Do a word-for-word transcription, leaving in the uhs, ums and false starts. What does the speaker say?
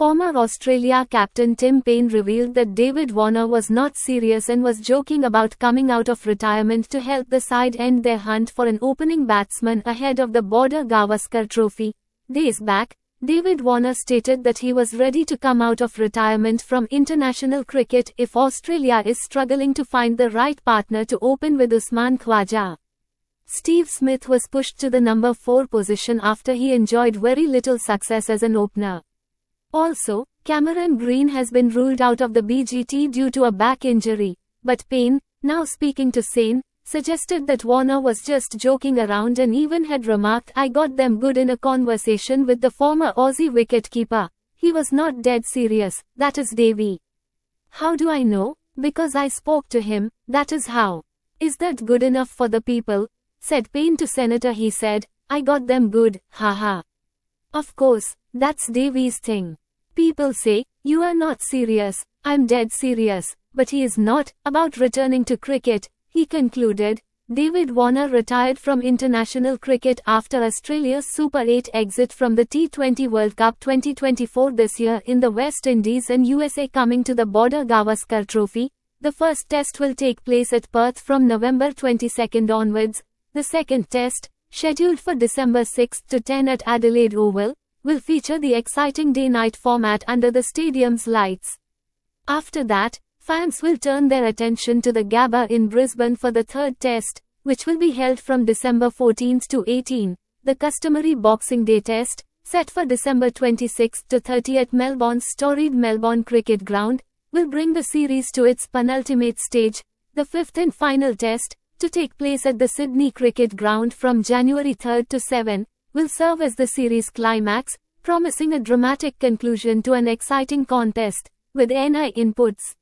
Former Australia captain Tim Paine revealed that David Warner was not serious and was joking about coming out of retirement to help the side end their hunt for an opening batsman ahead of the Border Gavaskar Trophy. Days back, David Warner stated that he was ready to come out of retirement from international cricket if Australia is struggling to find the right partner to open with Usman Khawaja. Steve Smith was pushed to the number four position after he enjoyed very little success as an opener. Also, Cameron Green has been ruled out of the B G T due to a back injury, but Paine, now speaking to Sane, suggested that Warner was just joking around and even had remarked, "I got them good" in a conversation with the former Aussie wicketkeeper. He was not dead serious, that is Davey. "How do I know? Because I spoke to him, that is how. Is that good enough for the people?" said Paine to Senator. He said, "I got them good, haha." Of course, that's Davey's thing. People say, "You are not serious." "I'm dead serious." But he is not, about returning to cricket, he concluded. David Warner retired from international cricket after Australia's Super eight exit from the T twenty World Cup twenty twenty-four this year in the West Indies and U S A coming to the Border Gavaskar Trophy. The first test will take place at Perth from November twenty-second onwards. The second test, scheduled for December sixth to tenth at Adelaide Oval, will feature the exciting day-night format under the stadium's lights. After that, fans will turn their attention to the Gabba in Brisbane for the third test, which will be held from December fourteenth to eighteenth. The customary Boxing Day test, set for December twenty-sixth to thirtieth at Melbourne's storied Melbourne Cricket Ground, will bring the series to its penultimate stage. The fifth and final test, to take place at the Sydney Cricket Ground from January third to seventh, will serve as the series climax, promising a dramatic conclusion to an exciting contest, with N I inputs.